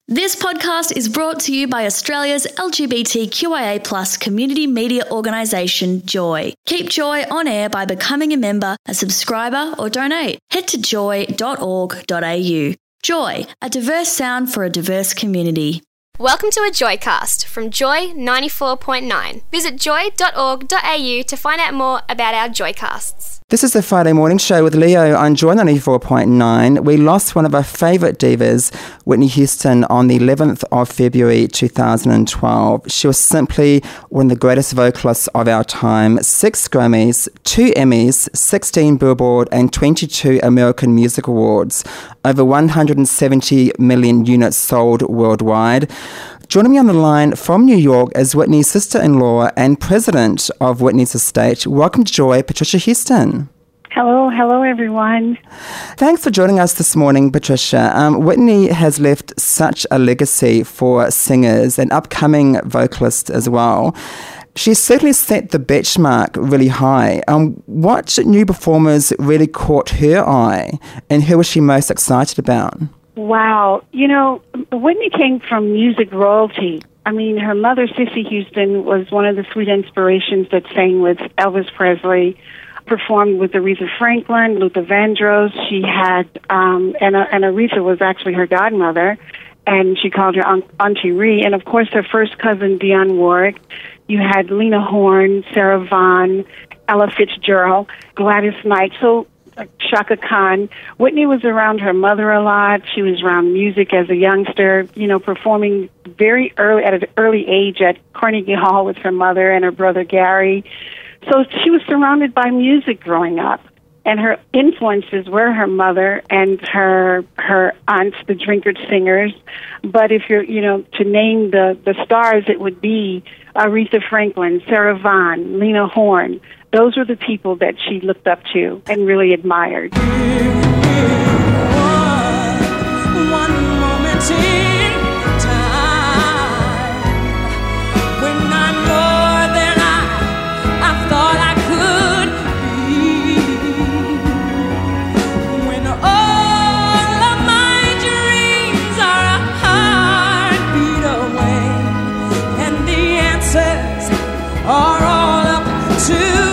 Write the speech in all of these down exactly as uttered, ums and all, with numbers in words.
This podcast is brought to you by Australia's L G B T Q I A plus community media organisation, Joy. Keep Joy on air by becoming a member, a subscriber or donate. Head to joy dot org dot a u. Joy, a diverse sound for a diverse community. Welcome to a Joycast from Joy ninety-four point nine. Visit joy dot org dot a u to find out more about our Joycasts. This is the Friday morning show with Leo on Joy ninety-four point nine. We lost one of our favourite divas, Whitney Houston, on the eleventh of February two thousand twelve. She was simply one of the greatest vocalists of our time. Six Grammys, two Emmys, sixteen Billboard and twenty-two American Music Awards. Over one hundred seventy million units sold worldwide. Joining me on the line from New York is Whitney's sister-in-law and president of Whitney's estate. Welcome to Joy, Patricia Houston. Hello, hello everyone. Thanks for joining us this morning, Patricia. Um, Whitney has left such a legacy for singers and upcoming vocalists as well. She's certainly set the benchmark really high. Um, what new performers really caught her eye, and who was she most excited about? Wow. You know, Whitney came from music royalty. I mean, her mother, Cissy Houston, was one of the sweet inspirations that sang with Elvis Presley, performed with Aretha Franklin, Luther Vandross. She had, um, and, uh, and Aretha was actually her godmother, and she called her Aunt, Auntie Ree. And, of course, her first cousin, Dionne Warwick. You had Lena Horne, Sarah Vaughan, Ella Fitzgerald, Gladys Knight. So Chaka Khan. Whitney was around her mother a lot. She was around music as a youngster, you know, performing very early, at an early age at Carnegie Hall with her mother and her brother Gary. So she was surrounded by music growing up. And her influences were her mother and her her aunts, the Drinkard Singers. But if you're, you know, to name the, the stars, it would be Aretha Franklin, Sarah Vaughan, Lena Horne. Those were the people that she looked up to and really admired. One, one moment in time, when I'm more than I, I thought I could be, when all of my dreams are a heartbeat away, and the answers are all up to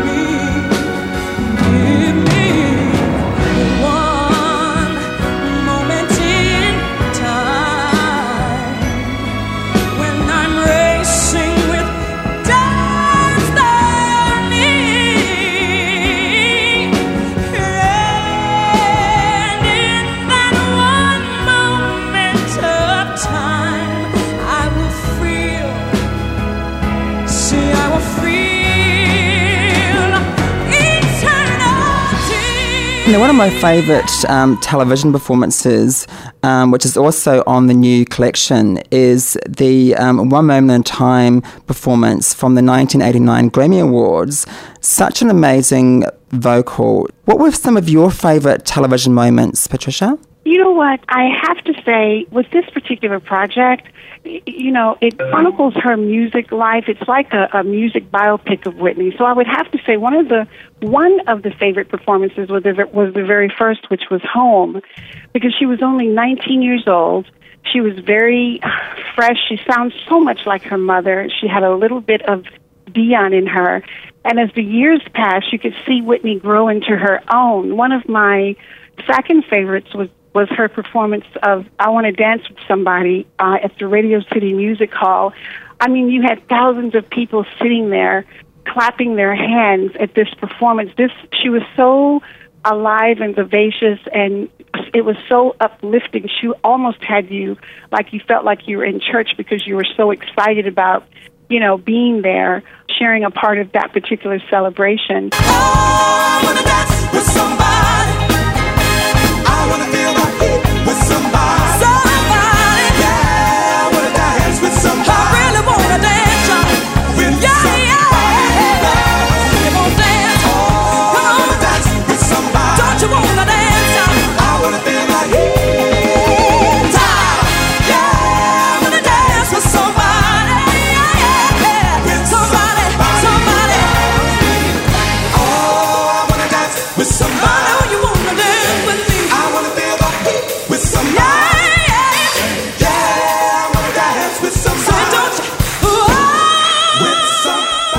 Now, one of my favourite um, television performances, um, which is also on the new collection, is the um, One Moment in Time performance from the nineteen eighty-nine Grammy Awards. Such an amazing vocal. What were some of your favourite television moments, Patricia? You know what? I have to say, with this particular project, you know, it chronicles her music life. It's like a, a music biopic of Whitney. So I would have to say one of the one of the favorite performances was the, was the very first, which was Home, because she was only nineteen years old. She was very fresh. She sounds so much like her mother. She had a little bit of Dionne in her. And as the years passed, you could see Whitney grow into her own. One of my second favorites was was her performance of I Want to Dance with Somebody uh, at the Radio City Music Hall. I mean, you had thousands of people sitting there clapping their hands at this performance. This She was so alive and vivacious, and it was so uplifting. She almost had you, like you felt like you were in church because you were so excited about, you know, being there, sharing a part of that particular celebration. Oh, I want to dance with somebody. I want to feel my heat with somebody. Somebody. Yeah, I want to dance with somebody. I really want to dance, y'all. With yeah, somebody. Yeah. You want to dance? Oh, come on. I want to dance with somebody. Don't you want to dance, y'all? I want to feel my heat. Yeah, I want to dance with somebody. Yeah, yeah, yeah. With somebody, somebody. somebody. Oh, I want to dance.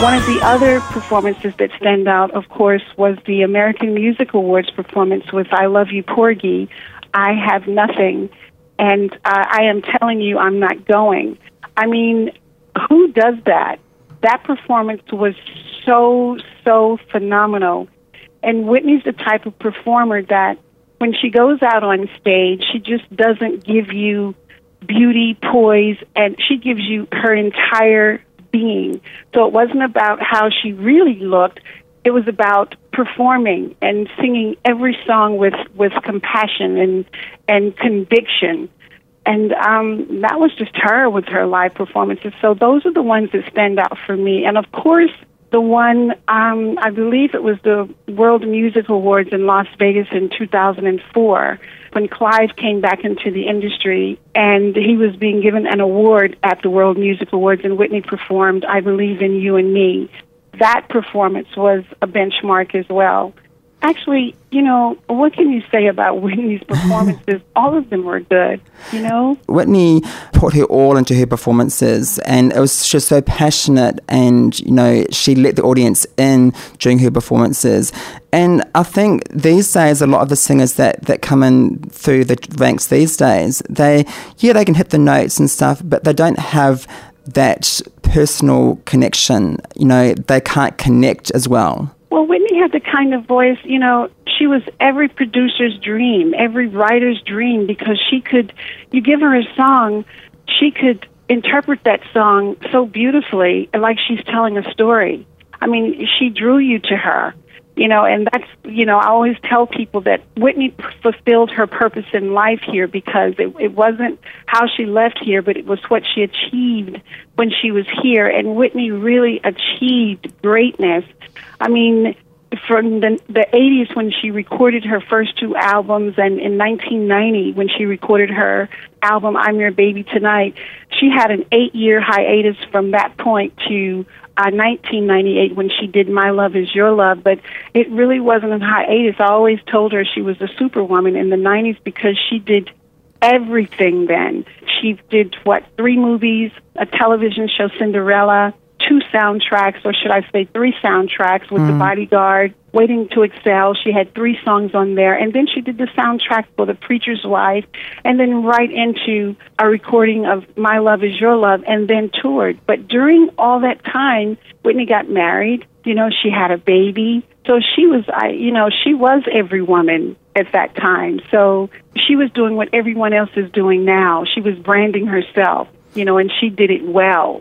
One of the other performances that stand out, of course, was the American Music Awards performance with I Love You, Porgy, I Have Nothing, and uh, I Am Telling You I'm Not Going. I mean, who does that? That performance was so, so phenomenal. And Whitney's the type of performer that when she goes out on stage, she just doesn't give you beauty, poise, and she gives you her entire being. So it wasn't about how she really looked. It was about performing and singing every song with, with compassion and and conviction. And um, that was just her with her live performances. So those are the ones that stand out for me. And, of course, the one, um, I believe it was the World Music Awards in Las Vegas in two thousand four, when Clive came back into the industry and he was being given an award at the World Music Awards, and Whitney performed I Believe in You and Me. That performance was a benchmark as well. Actually, you know, what can you say about Whitney's performances? All of them were good, you know? Whitney put her all into her performances, and it was just so passionate, and, you know, she let the audience in during her performances. And I think these days, a lot of the singers that, that come in through the ranks these days, they, yeah, they can hit the notes and stuff, but they don't have that personal connection. You know, they can't connect as well. Well, Whitney had the kind of voice, you know, she was every producer's dream, every writer's dream, because she could, you give her a song, she could interpret that song so beautifully, like she's telling a story. I mean, she drew you to her, you know, and that's, you know, I always tell people that Whitney fulfilled her purpose in life here, because it, it wasn't how she left here, but it was what she achieved when she was here. And Whitney really achieved greatness. I mean, from the, the eighties when she recorded her first two albums, and in nineteen ninety when she recorded her album, I'm Your Baby Tonight, she had an eight-year hiatus from that point to uh, nineteen ninety-eight when she did My Love Is Your Love, but it really wasn't a hiatus. I always told her she was a superwoman in the nineties because she did everything then. She did, what, three movies, a television show, Cinderella, two soundtracks, or should I say three soundtracks with mm. The Bodyguard, Waiting to Excel. She had three songs on there. And then she did the soundtrack for The Preacher's Wife, and then right into a recording of My Love Is Your Love, and then toured. But during all that time, Whitney got married. You know, she had a baby. So she was, I, you know, she was every woman at that time. So she was doing what everyone else is doing now. She was branding herself, you know, and she did it well.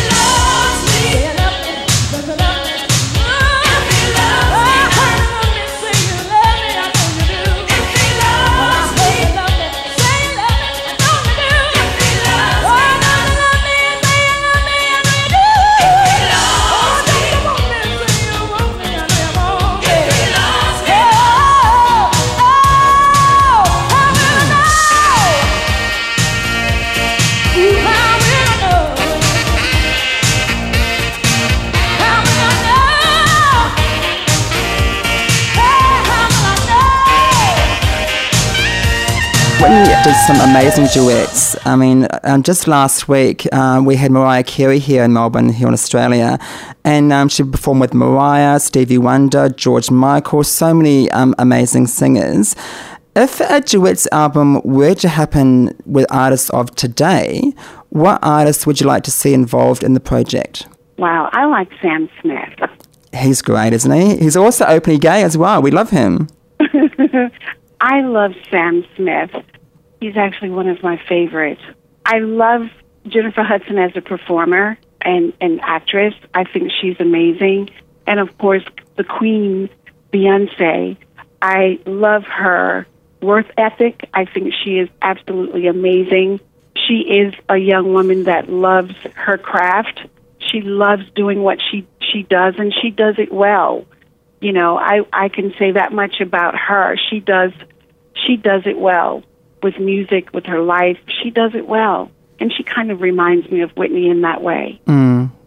Whitney did some amazing duets. I mean, um, just last week um, we had Mariah Carey here in Melbourne, here in Australia, and um, she performed with Mariah, Stevie Wonder, George Michael, so many um, amazing singers. If a duets album were to happen with artists of today, what artists would you like to see involved in the project? Wow, I like Sam Smith. He's great, isn't he? He's also openly gay as well. We love him. I love Sam Smith. He's actually one of my favorites. I love Jennifer Hudson as a performer and an actress. I think she's amazing. And, of course, the queen, Beyonce. I love her work ethic. I think she is absolutely amazing. She is a young woman that loves her craft. She loves doing what she, she does, and she does it well. You know, I, I can say that much about her. She does she does it well with music, with her life. She does it well. And she kind of reminds me of Whitney in that way. Mm.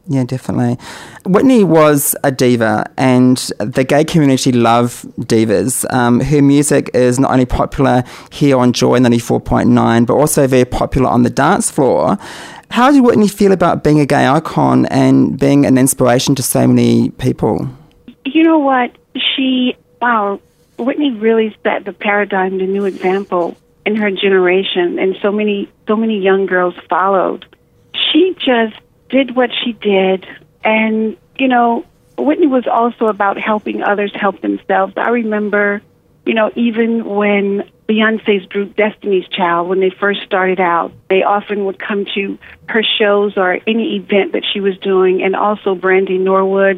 Yeah, definitely. Whitney was a diva, and the gay community love divas. Um, her music is not only popular here on Joy ninety-four point nine, but also very popular on the dance floor. How did Whitney feel about being a gay icon and being an inspiration to so many people? You know what? She, wow, Whitney really set the paradigm, the new example in her generation, and so many, so many young girls followed. She just did what she did, and, you know, Whitney was also about helping others help themselves. I remember, you know, even when Beyonce's group Destiny's Child, when they first started out, they often would come to her shows or any event that she was doing, and also Brandy Norwood.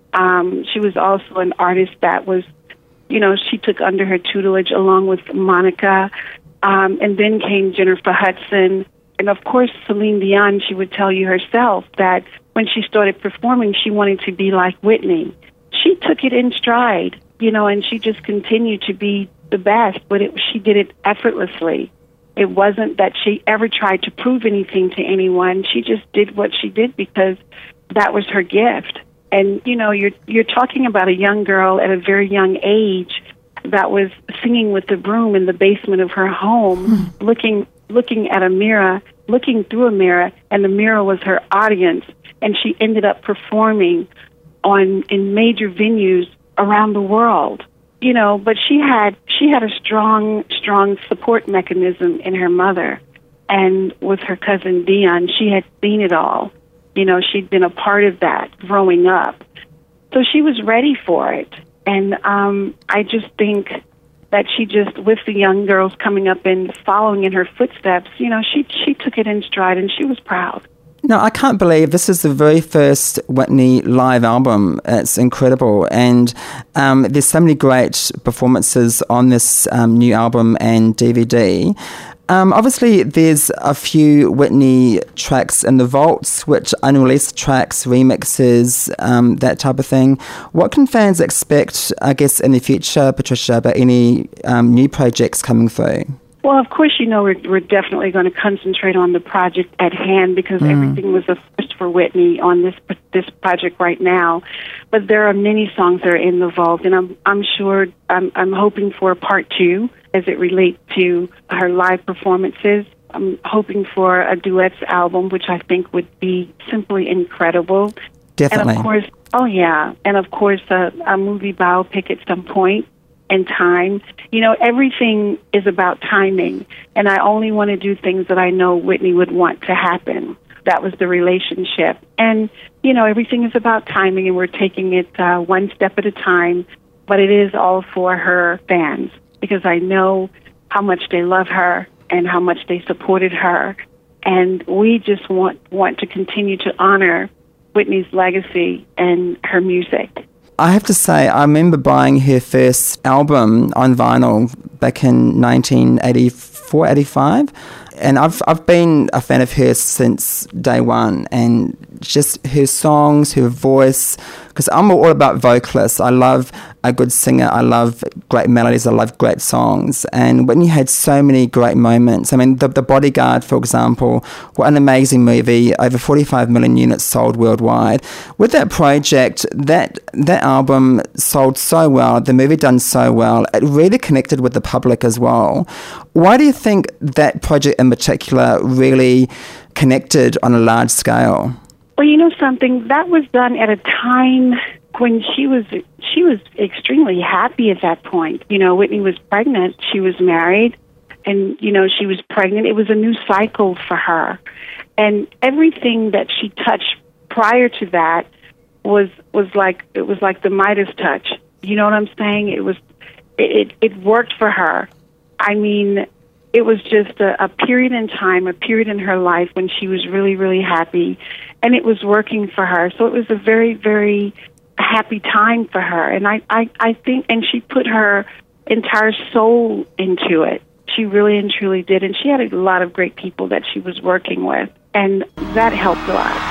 Um, she was also an artist that was, you know, she took under her tutelage along with Monica, um, and then came Jennifer Hudson. And, of course, Celine Dion, she would tell you herself that when she started performing, she wanted to be like Whitney. She took it in stride, you know, and she just continued to be the best, but it, she did it effortlessly. It wasn't that she ever tried to prove anything to anyone. She just did what she did because that was her gift. And, you know, you're you're talking about a young girl at a very young age that was singing with the broom in the basement of her home, mm. looking looking at a mirror, looking through a mirror, and the mirror was her audience. And she ended up performing on in major venues around the world. You know, but she had she had a strong, strong support mechanism in her mother. And with her cousin Dion, she had seen it all. You know, she'd been a part of that growing up. So she was ready for it. And um, I just think that she just, with the young girls coming up and following in her footsteps, you know, she she took it in stride, and she was proud. No, I can't believe this is the very first Whitney live album. It's incredible. And um, there's so many great performances on this um, new album and D V D. Um, obviously, there's a few Whitney tracks in the vaults, which unreleased tracks, remixes, um, that type of thing. What can fans expect, I guess, in the future, Patricia, about any um, new projects coming through? Well, of course, you know, we're, we're definitely going to concentrate on the project at hand because mm. everything was a first for Whitney on this this project right now. But there are many songs that are in the vault, and I'm I'm sure I'm I'm hoping for a part two as it relates to her live performances. I'm hoping for a duets album, which I think would be simply incredible. Definitely. And of course, oh yeah, and of course, a, a movie biopic at some point. And time. You know, everything is about timing, and I only want to do things that I know Whitney would want to happen. That was the relationship. And, you know, everything is about timing, and we're taking it uh, one step at a time, but it is all for her fans, because I know how much they love her and how much they supported her, and we just want, want to continue to honor Whitney's legacy and her music. I have to say, I remember buying her first album on vinyl back in nineteen eighty-four, eighty-five, and I've I've been a fan of hers since day one, and just her songs, her voice, because I'm all about vocalists. I love a good singer. I love great melodies. I love great songs. And Whitney had so many great moments. I mean, The, the Bodyguard, for example, what an amazing movie. Over forty-five million units sold worldwide. With that project, that that album sold so well. The movie done so well. It really connected with the public as well. Why do you think that project in particular really connected on a large scale? Well, you know something, that was done at a time when she was she was extremely happy at that point. You know, Whitney was pregnant, she was married, and, you know, she was pregnant. It was a new cycle for her. And everything that she touched prior to that was was like it was like the Midas touch. You know what I'm saying? It was it, it worked for her. I mean, it was just a, a period in time, a period in her life when she was really, really happy, and it was working for her. So it was a very, very happy time for her. And I, I, I think, and she put her entire soul into it. She really and truly did. And she had a lot of great people that she was working with, and that helped a lot.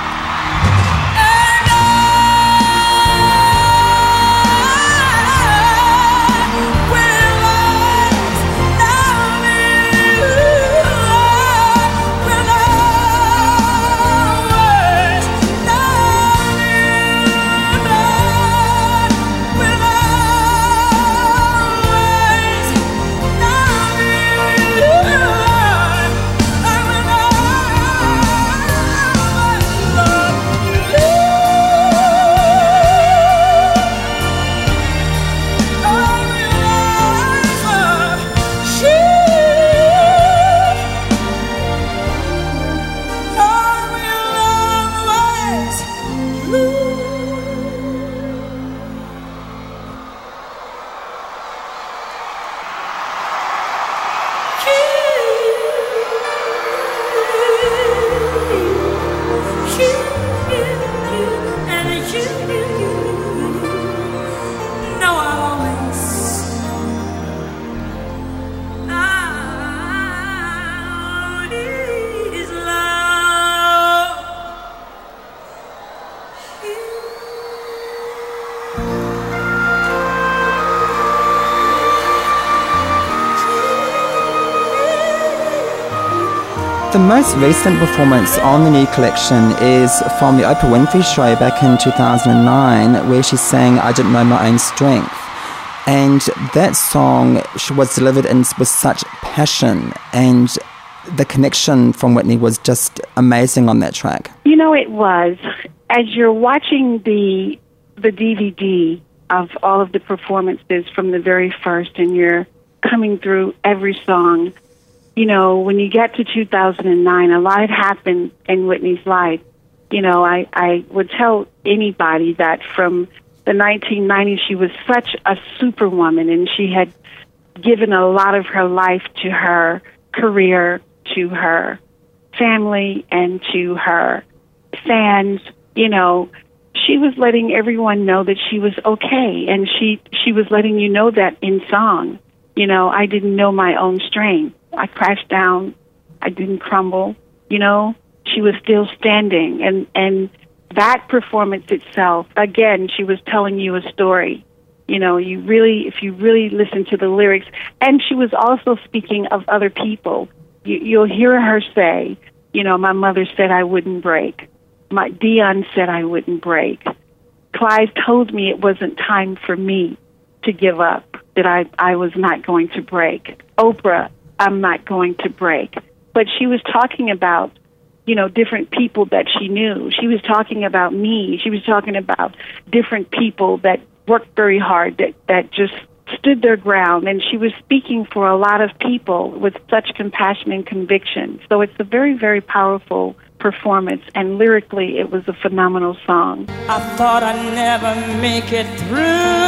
most recent performance on the new collection is from the Oprah Winfrey Show back in two thousand nine, where she sang I Didn't Know My Own Strength. And that song was delivered in, with such passion, and the connection from Whitney was just amazing on that track. You know, it was. As you're watching the the D V D of all of the performances from the very first, and you're coming through every song, you know, when you get to two thousand nine, a lot had happened in Whitney's life. You know, I, I would tell anybody that from the nineteen nineties, she was such a superwoman, and she had given a lot of her life to her career, to her family, and to her fans. You know, she was letting everyone know that she was okay, and she, she was letting you know that in song. You know, I didn't know my own strength. I crashed down. I didn't crumble. You know, she was still standing. And, and that performance itself, again, she was telling you a story. You know, you really, if you really listen to the lyrics, and she was also speaking of other people. You, you'll hear her say, you know, my mother said I wouldn't break. My Dion said I wouldn't break. Clive told me it wasn't time for me to give up, that I, I was not going to break. Oprah, I'm not going to break. But she was talking about, you know, different people that she knew. She was talking about me. She was talking about different people that worked very hard, that, that just stood their ground. And she was speaking for a lot of people with such compassion and conviction. So it's a very, very powerful performance, and lyrically it was a phenomenal song. I thought I'd never make it through.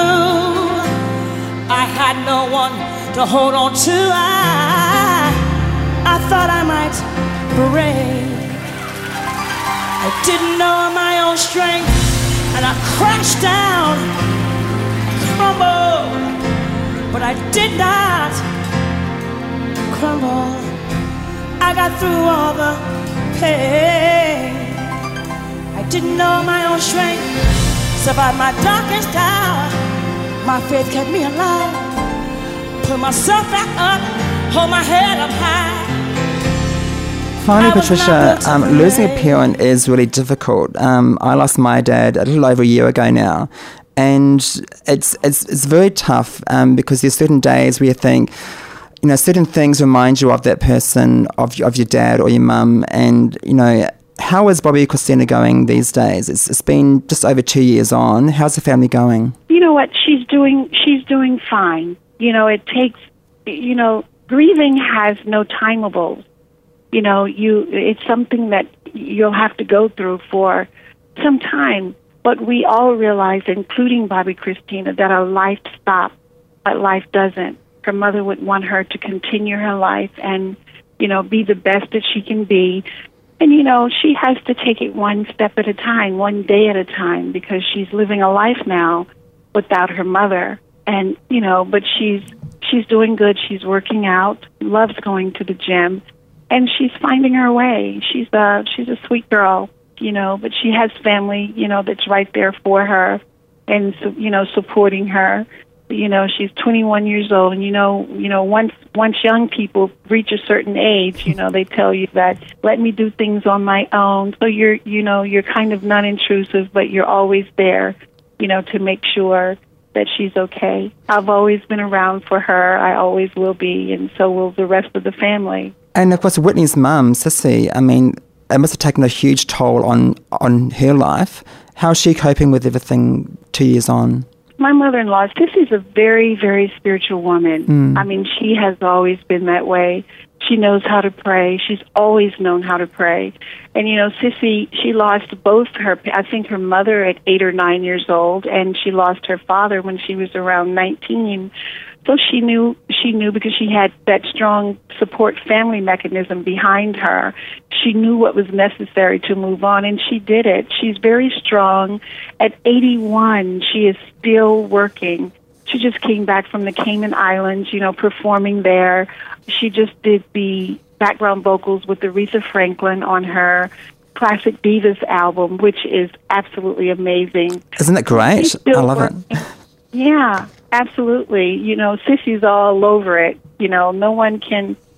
I had no one to hold on to. I, I thought I might break. I didn't know my own strength, and I crashed down, crumbled, but I did not crumble. I got through all the pain. I didn't know my own strength, survived my darkest hour. My faith kept me alive. Put myself back up, hold my head up high. Finally, Patricia, um, losing a parent is really difficult. Um, I lost my dad a little over a year ago now, and it's it's it's very tough um, because there's certain days where you think, you know, certain things remind you of that person, of of your dad or your mum, and you know. How is Bobbi Kristina going these days? It's, it's been just over two years on. How's the family going? You know what? She's doing. She's doing fine. You know, it takes. You know, grieving has no timeables. You know, you. It's something that you'll have to go through for some time. But we all realize, including Bobbi Kristina, that our life stops, but life doesn't. Her mother would want her to continue her life and, you know, be the best that she can be. And, you know, she has to take it one step at a time, one day at a time, because she's living a life now without her mother. And, you know, but she's she's doing good. She's working out, loves going to the gym, and she's finding her way. She's a, she's a sweet girl, you know, but she has family, you know, that's right there for her and, you know, supporting her. You know, she's twenty-one years old, and you know, you know, once once young people reach a certain age, you know, they tell you that let me do things on my own. So you're, you know, you're kind of non-intrusive, but you're always there, you know, to make sure that she's okay. I've always been around for her. I always will be, and so will the rest of the family. And of course, Whitney's mum, Sissy. I mean, it must have taken a huge toll on on her life. How's she coping with everything two years on? My mother-in-law, Sissy's a very, very spiritual woman. Mm. I mean, she has always been that way. She knows how to pray. She's always known how to pray. And, you know, Sissy, she lost both her, I think her mother at eight or nine years old, and she lost her father when she was around nineteen. So she knew, she knew because she had that strong support family mechanism behind her. She knew what was necessary to move on, and she did it. She's very strong. At eighty-one, she is still working. She just came back from the Cayman Islands, you know, performing there. She just did the background vocals with Aretha Franklin on her Classic Divas album, which is absolutely amazing. Isn't it great? I love working. it. Yeah, absolutely. You know, Sissy's all over it. You know, no one can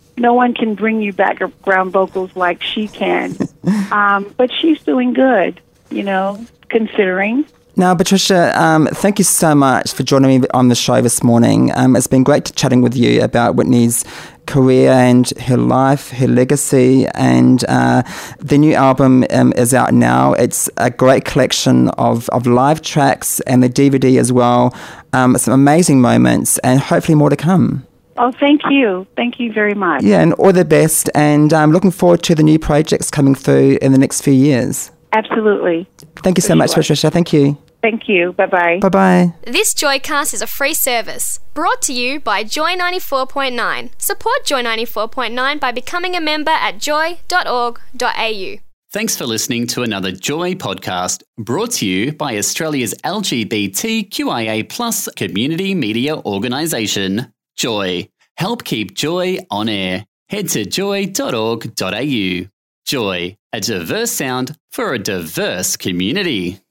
no one can bring you background vocals like she can. um, but she's doing good, you know, considering. Now, Patricia, um, thank you so much for joining me on the show this morning. Um, it's been great chatting with you about Whitney's career and her life, her legacy, and uh, the new album um, is out now. It's a great collection of, of live tracks and the D V D as well. Um, some amazing moments and hopefully more to come. Oh, thank you. Thank you very much. Yeah, and all the best, and I'm um, looking forward to the new projects coming through in the next few years. Absolutely. Thank you so For much, sure. Patricia. Thank you. Thank you. Bye-bye. Bye-bye. This Joycast is a free service brought to you by Joy ninety-four point nine. Support Joy ninety-four point nine by becoming a member at joy dot org dot a u. Thanks for listening to another Joy podcast brought to you by Australia's L G B T Q I A plus community media organisation, Joy. Help keep Joy on air. Head to joy dot org dot a u. Joy, a diverse sound for a diverse community.